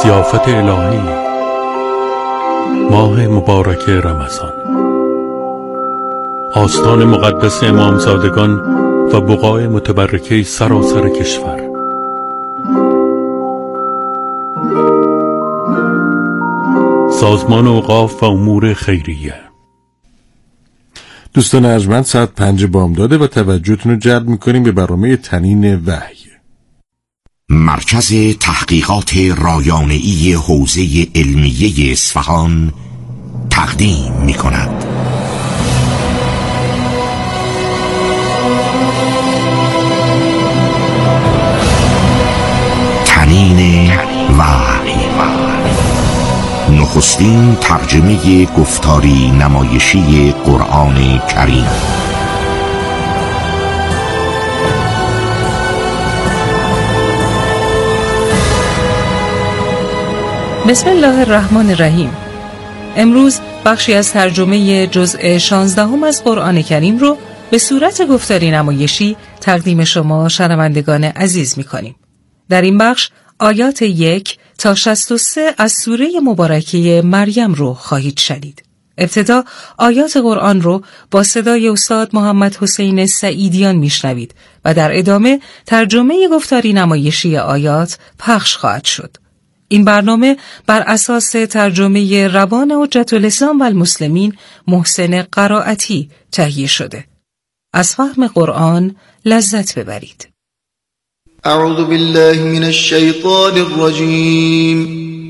ضیافت الهی، ماه مبارک رمضان، آستان مقدس امامزادگان و بقاع متبرکه سراسر کشور. سازمان اوقاف و امور خیریه. دوستان ارجمند، ساعت 5 بامداده و توجهتون رو جلب میکنیم به برنامه تنین وحی. مرکز تحقیقات رایانه‌ای حوزه علمیه اصفهان تقدیم می‌کند. تنین وحی، نخستین ترجمه گفتاری نمایشی قرآن کریم. بسم الله الرحمن الرحیم. امروز بخشی از ترجمه جزء 16 از قرآن کریم رو به صورت گفتاری نمایشی تقدیم شما شنوندگان عزیز می‌کنیم. در این بخش آیات 1 تا 63 از سوره مبارکه مریم رو خواهید شنید. ابتدا آیات قرآن رو با صدای استاد محمد حسین سعیدیان میشنوید و در ادامه ترجمه گفتاری نمایشی آیات پخش خواهد شد. این برنامه بر اساس ترجمه روان حجت الاسلام و المسلمین محسن قرائتی تهیه شده. از فهم قرآن لذت ببرید. اعوذ بالله من الشیطان الرجیم.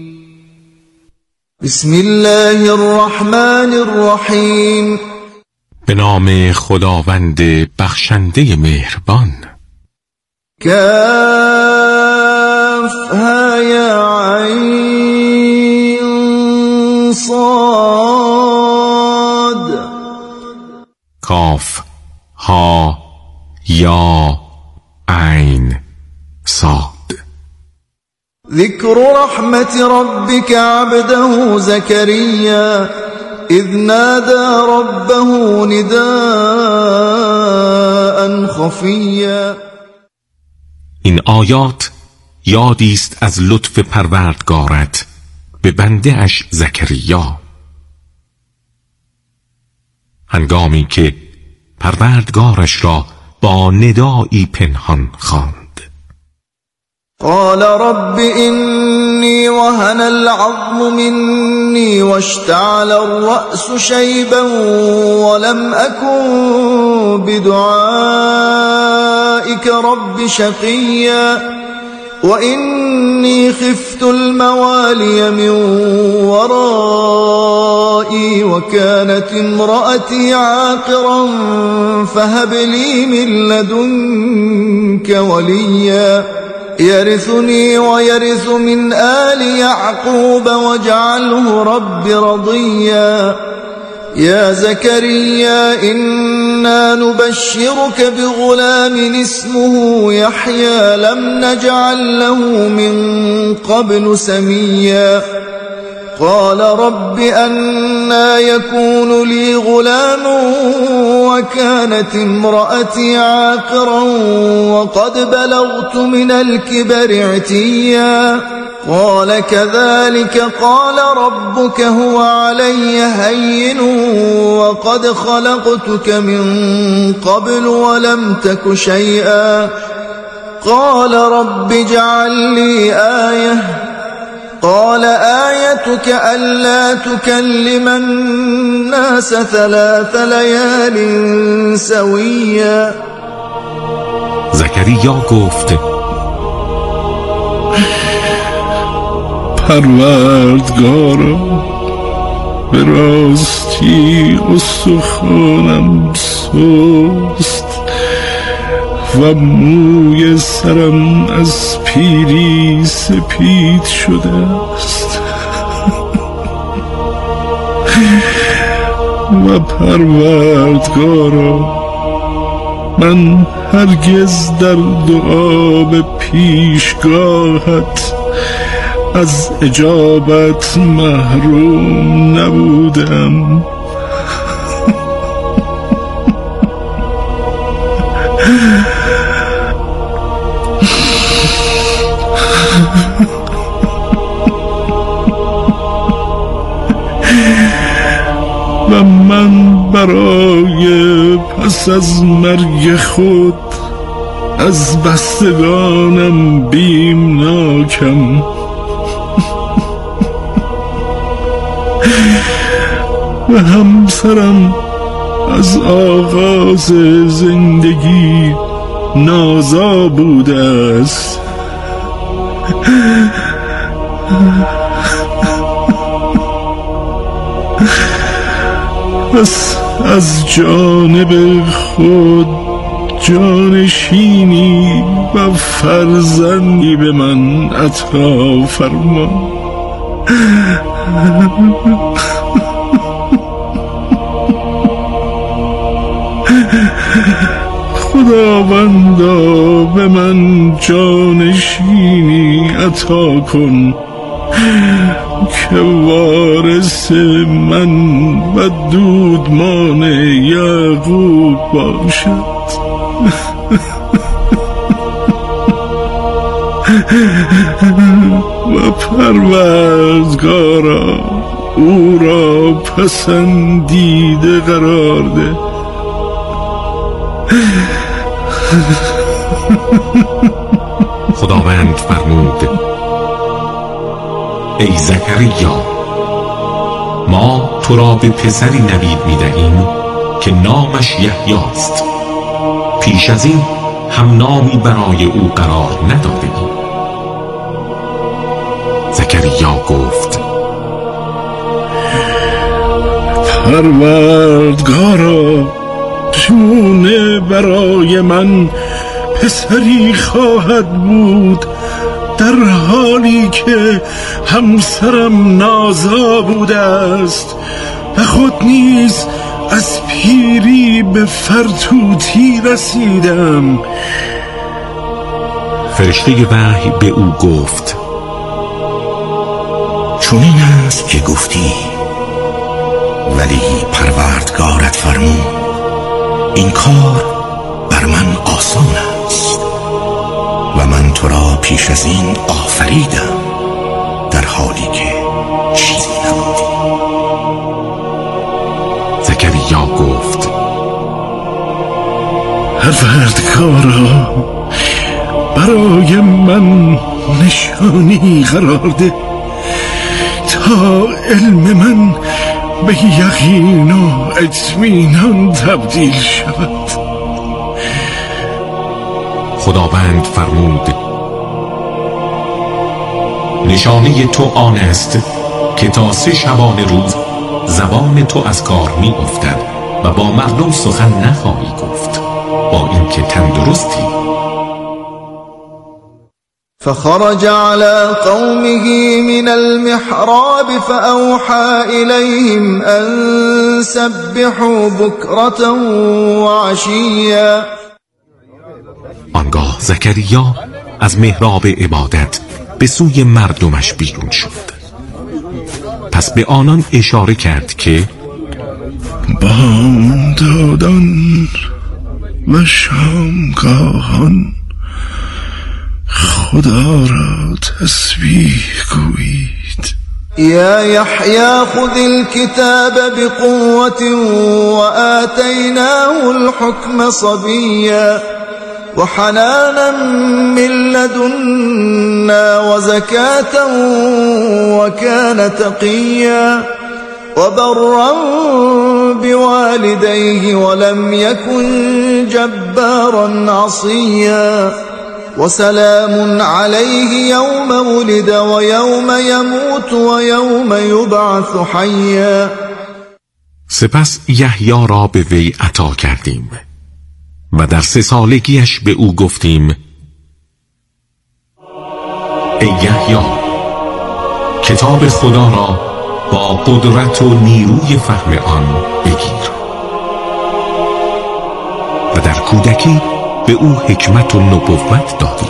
بسم الله الرحمن الرحیم. به نام خداوند بخشنده مهربان. کافها یا عین صاد. کاف ها یا عین صاد. ذکر رحمت ربک عبده زکریا اذ نادى ربه نداء خفیا. این آیات یادی است از لطف پروردگارت به بنده اش زکریا، هنگامی که پروردگارش را با ندایی پنهان خواند. قال رب إني وهن العظم مني واشتعل الرأس شيبا ولم أكن بدعائك رب شقيا وإني خفت الموالي من ورائي وكانت امرأتي عاقرا فهب لي من لدنك وليا يرثني ويرث من آل يعقوب واجعله رب رضيا. يا زكريا إنا نبشرك بغلام اسمه يحيى لم نجعل له من قبل سميا. قال رب أنا يكون لي غلام وكانت امرأتي عاقرا وقد بلغت من الكبر عتيا. قال كذلك قال ربك هو علي هين وقد خلقتك من قبل ولم تك شيئا. قال رب اجعل لي آية. قال آيتك ألا تكلم الناس 3 ليال سويا. زکریا گفت: پروردگارا، به راستی استخوانم سست و موی سرم از پیری سپید شده است و پروردگارا، من هرگز در دعا به پیشگاهت از اجابت محروم نبودم. و من برای پس از مرگ خود از بستگانم بیمناکم. و همسرم از آغاز زندگی نازا بوده است. پس از جانب خود جانشینی و فرزندی به من عطا فرما. خداوندا به من جانشینی عطا کن که وارث من و دودمان یعقوب باشد. و پروردگارا او را پسندیده قرار ده. خداوند فرمود: ای زکریا، ما تو را به پسری نوید می‌دهیم که نامش یحیاست. پیش از این هم نامی برای او قرار ندادیم. زکریا گفت: پروردگارا، چونه برای من پسری خواهد بود در حالی که همسرم نازا بوده است و خود نیز از پیری به فرتوتی رسیدم. فرشته وحی به او گفت: چنین است که گفتی، ولی پروردگارت فرمود این کار بر من آسان است و من تو را پیش از این آفریدم در حالی که چیزی نبودی. زکریا گفت: پروردگارا، برای من نشانی قرار ده تا علم من به یقین و اطمینان تبدیل شود. خداوند فرمود: نشانه تو آن است که تا 3 شبانه روز زبان تو از کار می افتد و با مردم سخن نخواهی گفت، با اینکه تندرستی. فخرج على قومه من المحراب فأوحى إليهم أن سبحوا بكرة وعشيا. آنگاه زکریا از محراب عبادت به سوی مردمش بیرون شد. پس به آنان اشاره کرد که بامدادان و شامگاهان خدا را تسبیح گویید. یا یحیی خذ الكتاب بقوة وآتیناه الحکم صبیا وحنانا من لدنا وزكاة وكان تقيا وبرا بوالديه ولم يكن جبارا عصيا وسلام عليه يوم ولد ويوم يموت ويوم يبعث حيا. سپس یحیی را به وی عطا کردیم و در 3 سالگیش به او گفتیم: ای یحیی، کتاب خدا را با قدرت و نیروی فهم آن بگیر. و در کودکی به او حکمت و نبوت دادیم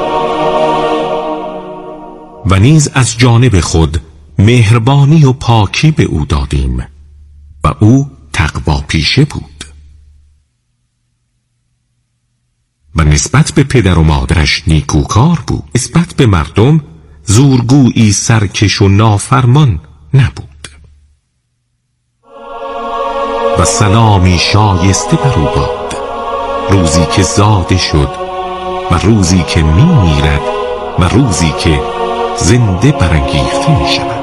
و نیز از جانب خود مهربانی و پاکی به او دادیم و او تقوا پیشه بود و نسبت به پدر و مادرش نیکوکار بود. نسبت به مردم زورگویی سرکش و نافرمان نبود. و سلامی شایسته بر او باد، روزی که زاده شد و روزی که میمیرد و روزی که زنده برانگیخته میشود.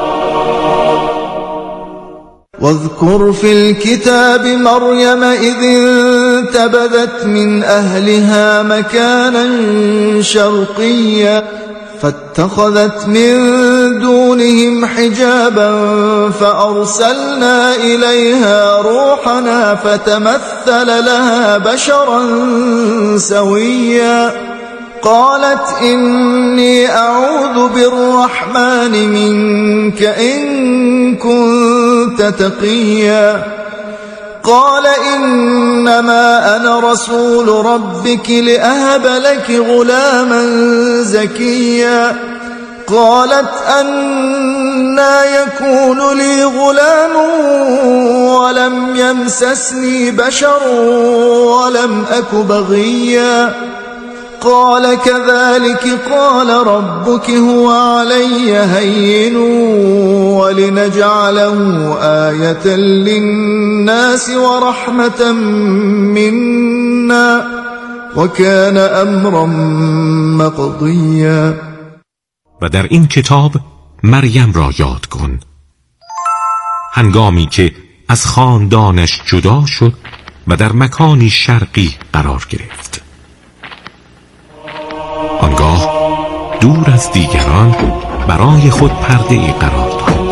واذكر في الكتاب مريم إذ انتبذت من أهلها مكانا شرقيا فاتخذت من دونهم حجابا فأرسلنا إليها روحنا فتمثل لها بشرا سويا قالت إني أعوذ بالرحمن منك إن كنت تقيا قال إنما أنا رسول ربك لأهب لك غلاما زكيا قالت أنى يكون لي غلام ولم يمسسني بشر ولم أك بغيا قال كذلك قال ربك هو علي هين ولنجعله آية للناس ورحمة منا وكان أمرا مقضيا. و در این کتاب مریم را یاد کن هنگامی که از خاندانش جدا شد و در مکانی شرقی قرار گرفت. آنگاه دور از دیگران برای خود پرده ای قرار داد.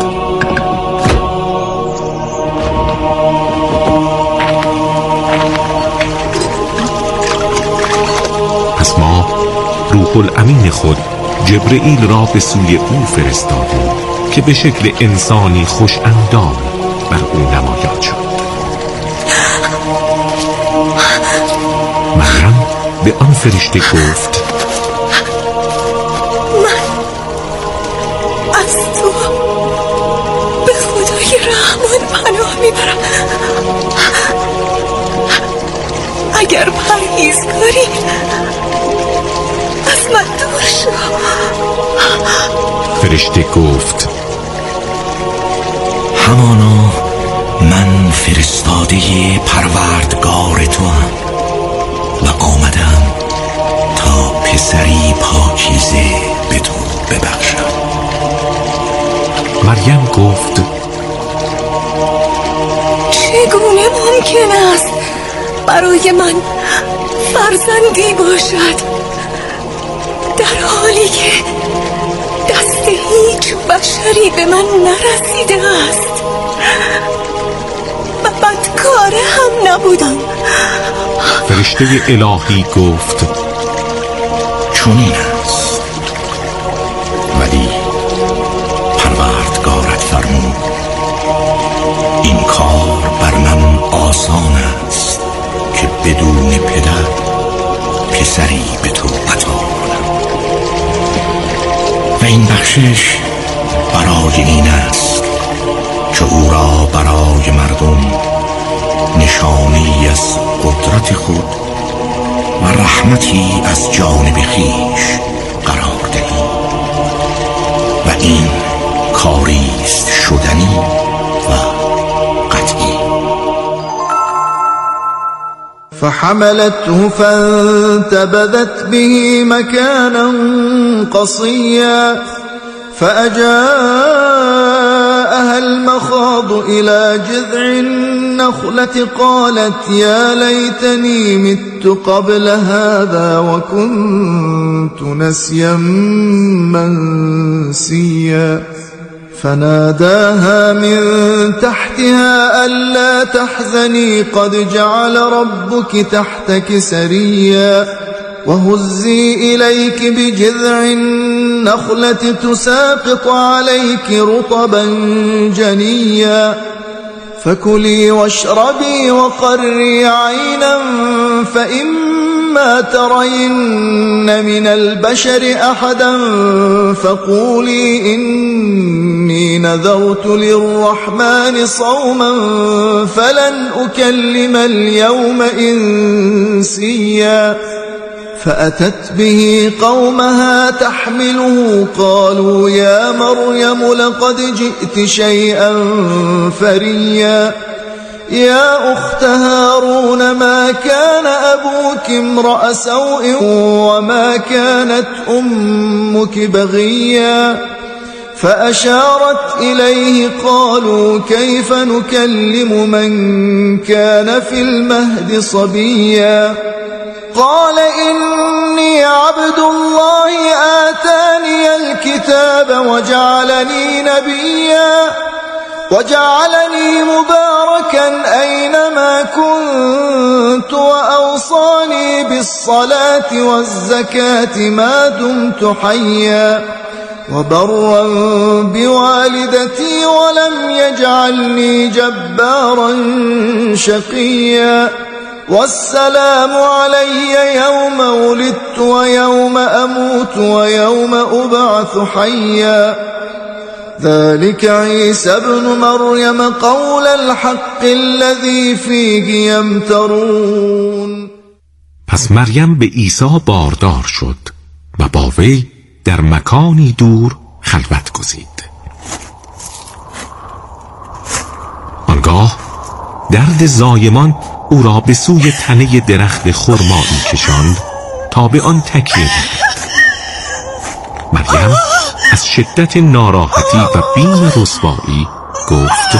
پس ما روح الامین خود جبرئیل را به سوی او فرستادیم که به شکل انسانی خوش اندام بر او نمایان شد. مریم به آن فرشته گفت از تو به خدای رحمان پناه میبرم. اگر پرهیزکاری از من دور شو. فرشته گفت همانا من فرستاده پروردگار تو هم و آمدم تا پسری پاکیزه به تو ببخشم. مریم گفت چگونه ممکن است برای من فرزندی باشد در حالی که دست هیچ بشری به من نرسیده است و بدکاره هم نبودم. فرشته الهی گفت چنین است، ولی پروردگارت فرمود این کار بر من آسان است که بدون پدر پسری به تو عطا کنم و این بخشش برای این است که او را برای مردم نشانی از قدرت خود و رحمتی از جانب خویش قرار دهی و این کاری است شدنی و قطعی. فحملته فانتبذت به مكانا قصيا فأجاءها المخاض إلى جذع النخلة قالت يا ليتني مت قبل هذا وكنت نسيا منسيا فناداها من تحتها ألا تحزني قد جعل ربك تحتك سريا وهزي إليك بجذع النخلة تساقط عليك رطبا جنيا فكلي واشربي وقري عينا فإما ترين من البشر أحدا فقولي إني نذرت للرحمن صوما فلن أكلم اليوم إنسيا فأتت به قومها تحمله قالوا يا مريم لقد جئت شيئا فريا يا أخت هارون ما كان أبوك امرأ سوء وما كانت أمك بغيا فأشارت إليه قالوا كيف نكلم من كان في المهد صبيا قال إني عبد الله آتاني الكتاب وجعلني نبيا وجعلني مباركا أينما كنت وأوصاني بالصلاة والزكاة ما دمت حيا وبرا بوالدتي ولم يجعلني جبارا شقيا والسلام علي يوم ولدت ويوم أموت ويوم أبعث حيا ذلك عيسى ابن مريم قول الحق الذي فيه يمترون. پس مریم به عیسی باردار شد و با وی در مکانی دور خلوت گزید. آنگاه درد زایمان او را به سوی تنه درخت خرمایی کشاند تا به آن تکیه دهد. مریم از شدت ناراحتی و بیم رسوایی گفت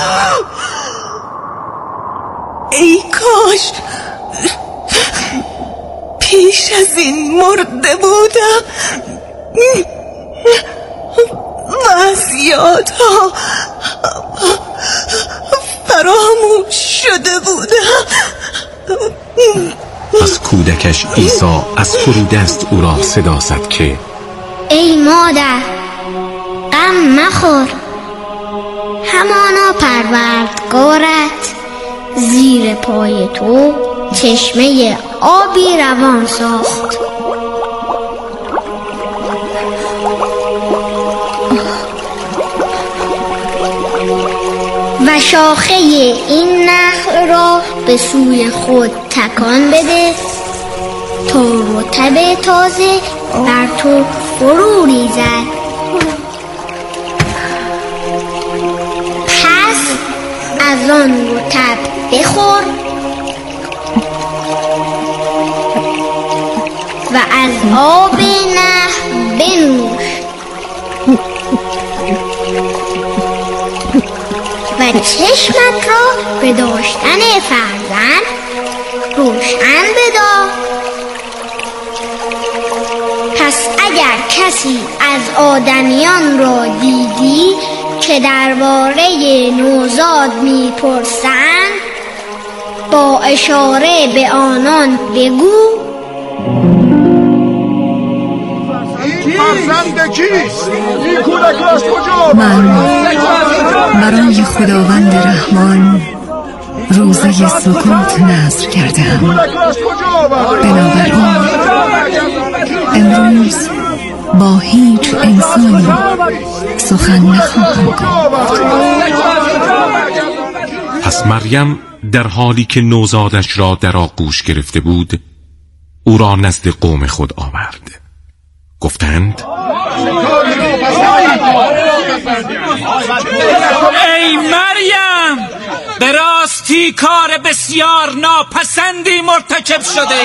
ای کاش پیش از این مرده بودم و از یادها فراموش شده بودم. از کودکش عیسی از فرودست او را صدا زد که ای مادر غم مخور، همانا پروردگارت زیر پای تو چشمه آبی روان ساخت. و شاخه این نخل را به سوی خود تکان بده تا رطب تازه بر تو فرو ریزد. پس از آن رطب بخور و از آب نهر بنوش و چشمت را به داشتن فرزند روشن بدار. پس اگر کسی از آدمیان را دیدی که درباره نوزاد میپرسند با اشاره به آنان بگو من برای خداوند رحمان روزه سکوت نذر کردم، بنابراین امروز با هیچ انسانی سخن نخواهم گفت. پس مریم در حالی که نوزادش را در آغوش گرفته بود او را نزد قوم خود آورد. گفتند ای مریم، به راستی کار بسیار ناپسندی مرتکب شده.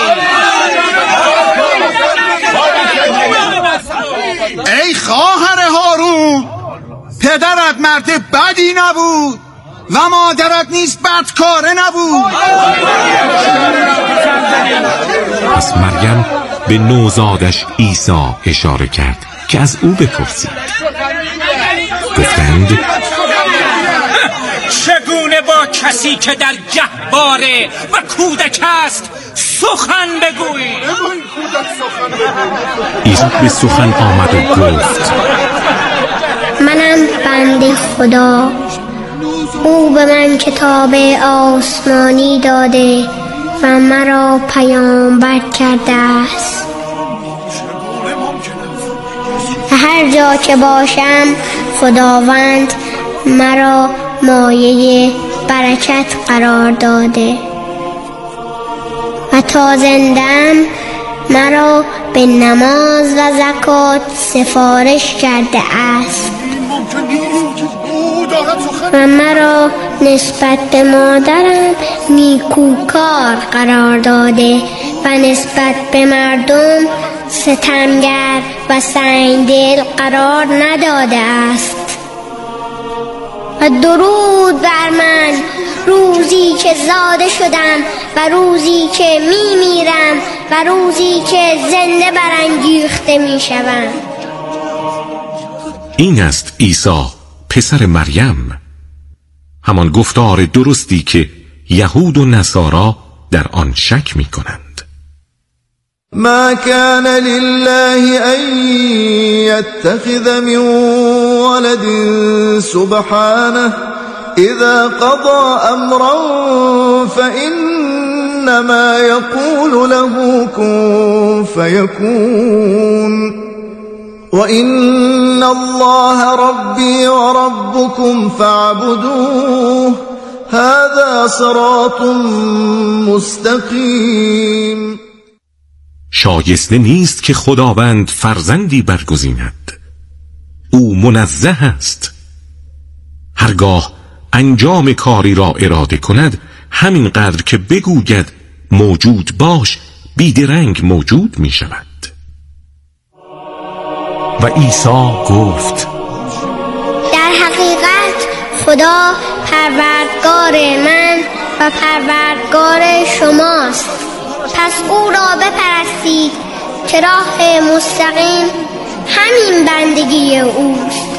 ای خواهر هارون، پدرت مرد بدی نبود و مادرت نیز بدکاره نبود. پس مریم به نوزادش عیسی اشاره کرد که از او بپرسید. گفتند چگونه با کسی که در گهواره و کودک است سخن بگویی؟ عیسی به سخن آمد و گفت منم بنده خدا، او به من کتاب آسمانی داده و مرا پیامبر کرده است. هر جا که باشم خداوند مرا مایه برکت قرار داده و تا زنده‌ام مرا به نماز و زکات سفارش کرده است و مرا نسبت به مادرم نیکوکار قرار داده و نسبت به مردم ستمگر و سنگدل قرار نداده است. و درود بر من روزی که زاده شدم و روزی که میمیرم و روزی که زنده برانگیخته میشوم. این است عیسی پسر مریم، همان گفتار درستی که یهود و نصارا در آن شک می کنند. ما كان لله أن يتخذ من ولد سبحانه إذا قضى أمرا فإنما يقول له كن فيكون وإن الله ربي وربكم فاعبدوه هذا صراط مستقیم. شایسته نیست که خداوند فرزندی برگزیند، او منزه است. هرگاه انجام کاری را اراده کند همینقدر که بگوید موجود باش بیدرنگ موجود می شود. و عیسی گفت در حقیقت خدا پروردگار من و پروردگار شماست، پس او را بپرستید که راه مستقیم همین بندگی اوست.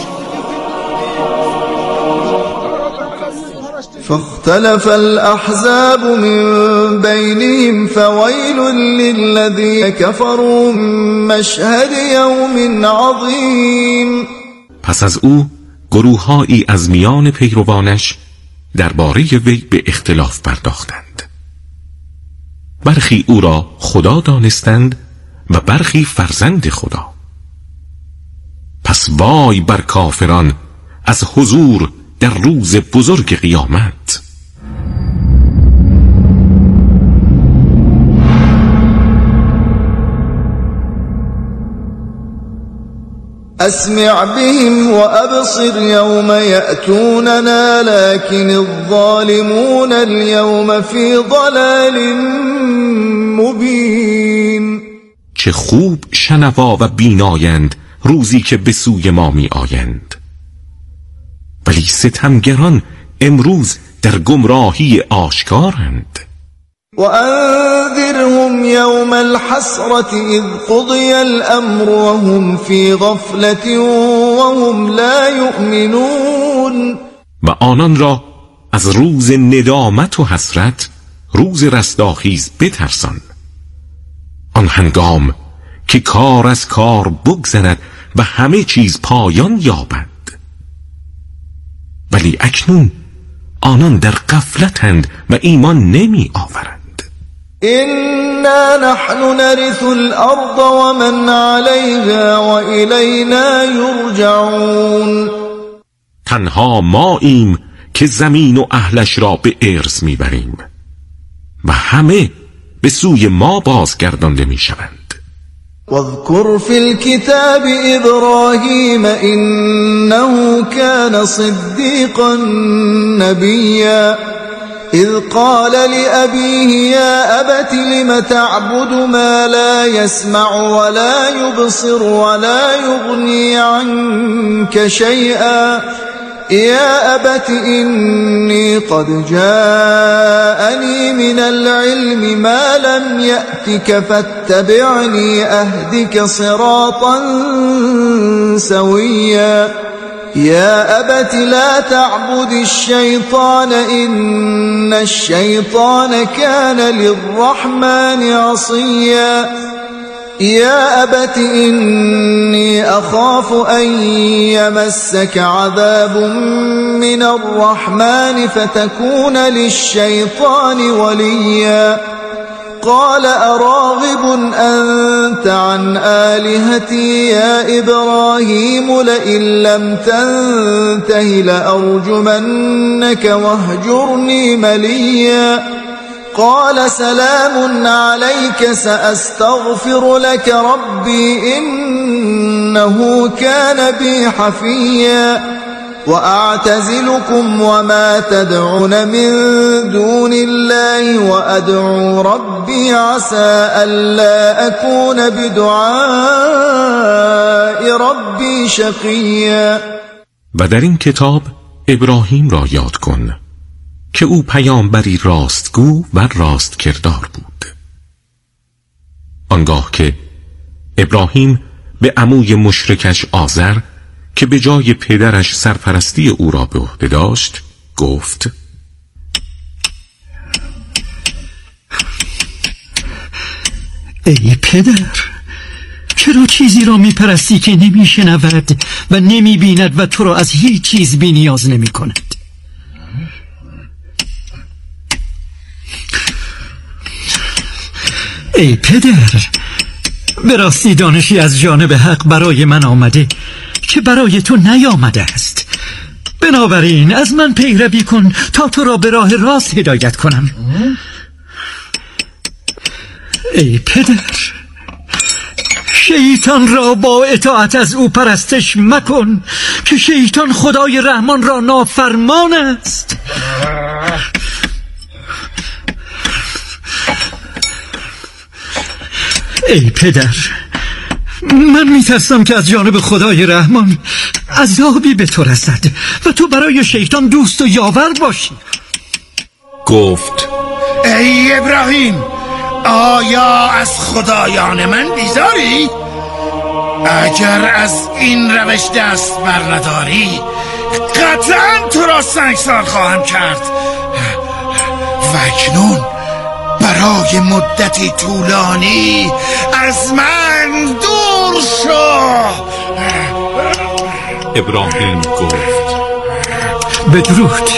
فاختلف الأحزاب من بينهم فويل للذين كفروا من مشهد يوم عظيم. پس از او گروه‌هایی از میان پیروانش درباره وی به اختلاف پرداختند. برخی او را خدا دانستند و برخی فرزند خدا. پس وای بر کافران از حضور در روز بزرگ قیامت. اسمع بهم وابصر يوم يأتوننا لكن الظالمون اليوم في ضلال مبين. چه خوب شنوا و بینایند روزی که به سوی ما می آیند، ولی ستمگران امروز در گمراهی آشکارند. وأنذرهم يوم الحسرة إذ قضي الأمر وهم في غفلة وهم لا يؤمنون. و آنان را از روز ندامت و حسرت، روز رستاخیز بترسان، آن هنگام که کار از کار بگذرد و همه چیز پایان یابد، ولی اکنون آنان در غفلتند و ایمان نمی آورند. إنا نحن نرث الأرض ومن عليها وإلينا يرجعون. تنها ماییم که زمین و اهلش را به ارث میبریم و همه به سوی ما بازگردانده میشوند. واذكر في الكتاب إبراهيم إنه كان صديقا نبيا إذ قال لأبيه يا أبت لم تعبد ما لا يسمع ولا يبصر ولا يغني عنك شيئا يا أبت إني قد جاءني من العلم ما لم يأتك فاتبعني أهدك صراطا سويا يا أبت لا تعبد الشيطان إن الشيطان كان للرحمن عصيا يا أبت إني أخاف أن يمسك عذاب من الرحمن فتكون للشيطان وليا قال أراغب أنت عن آلهتي يا إبراهيم لئن لم تنته لأرجمنك واهجرني مليا قال سلام عليك سأستغفر لك ربي إنه كان بي حفيا وأعتزلكم وما تدعون من دون الله وأدعو ربي عسى ألا أكون بدعاء ربي شقيا. و در این کتاب ابراهیم را یاد کن که او پیامبری راستگو و راست کردار بود. آنگاه که ابراهیم به عموی مشرکش آزر که به جای پدرش سرپرستی او را به عهده داشت گفت: ای پدر، چرا چیزی را میپرستی که نمیشنود و نمیبیند و تو را از هیچ چیز بی نیاز نمی کند؟ ای پدر، به راستی دانشی از جانب حق برای من آمده که برای تو نیامده است. بنابراین از من پیروی کن تا تو را به راه راست هدایت کنم. ای پدر، شیطان را با اطاعت از او پرستش مکن که شیطان خدای رحمان را نافرمان است. ای پدر، من میترسم که از جانب خدای رحمان عذابی به تو رسد و تو برای شیطان دوست و یاور باشی. گفت: ای ابراهیم، آیا از خدایان من بیزاری؟ اگر از این روش دست بر نداری قطعا تو را سنگسار خواهم کرد و اکنون برای مدتی طولانی از من دور شو. ابراهیم گفت: بدرود.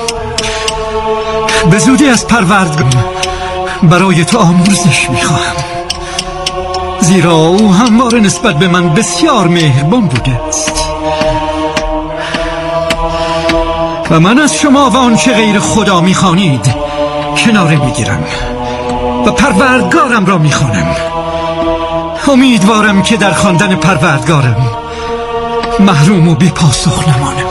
به زودی از پروردگار برای تو آمرزش میخواهم، زیرا او همواره نسبت به من بسیار مهربان بوده است و من از شما و آنچه غیر خدا میخوانید کناره میگیرم و پروردگارم را میخوانم. امیدوارم که در خواندن پروردگارم محروم و بی پاسخ نمانم.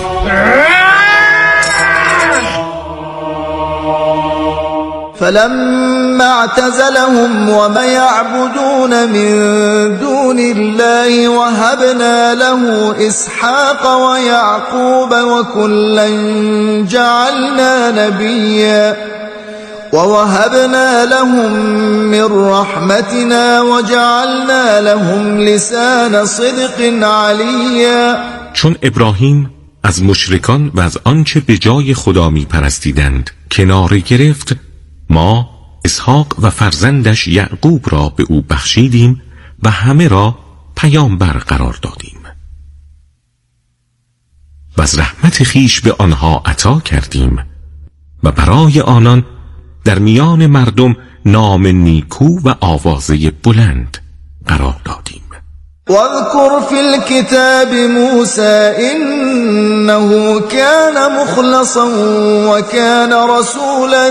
فلما اعتزلهم وما يعبدون من دون الله وهبنا له إسحاق ويعقوب وكلا جعلنا نبيا ووهبنا لهم من رحمتنا وجعلنا لهم لسان صدق عليا. چون ابراهیم از مشرکان و از آنچه به جای خدا می پرستیدند کناره گرفت، ما اسحاق و فرزندش یعقوب را به او بخشیدیم و همه را پیامبر قرار دادیم و از رحمت خیش به آنها عطا کردیم و برای آنان در میان مردم نام نیکو و آوازه بلند قرار دادیم. واذكر في الكتاب موسى إنه كان مخلصا وكان رسولا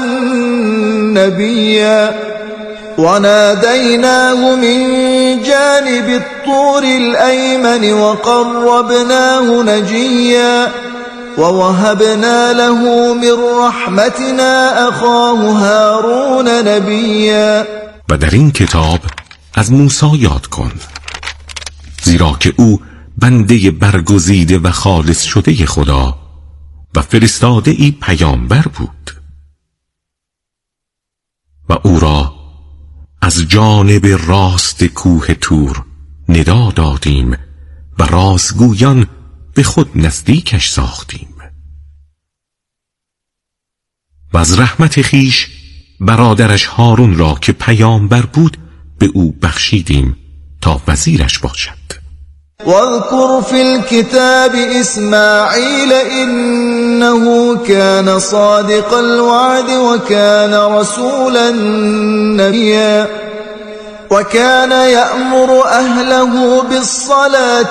نبيا وناديناه من جانب الطور الأيمن وقربناه نجيا ووهبنا له من رحمتنا أخاه هارون نبيا. و در این کتاب از موسی یاد کن، زیرا که او بنده برگزیده و خالص شده خدا و فرستاده ای پیامبر بود و او را از جانب راست کوه تور ندا دادیم و رازگویان به خود نزدیکش ساختیم و از رحمت خیش برادرش هارون را که پیامبر بود به او بخشیدیم تا وزیرش باشد. واذكر في الكتاب إسماعيل إنه كان صادق الوعد وكان رسولا نبيا وكان يأمر أهله بالصلاة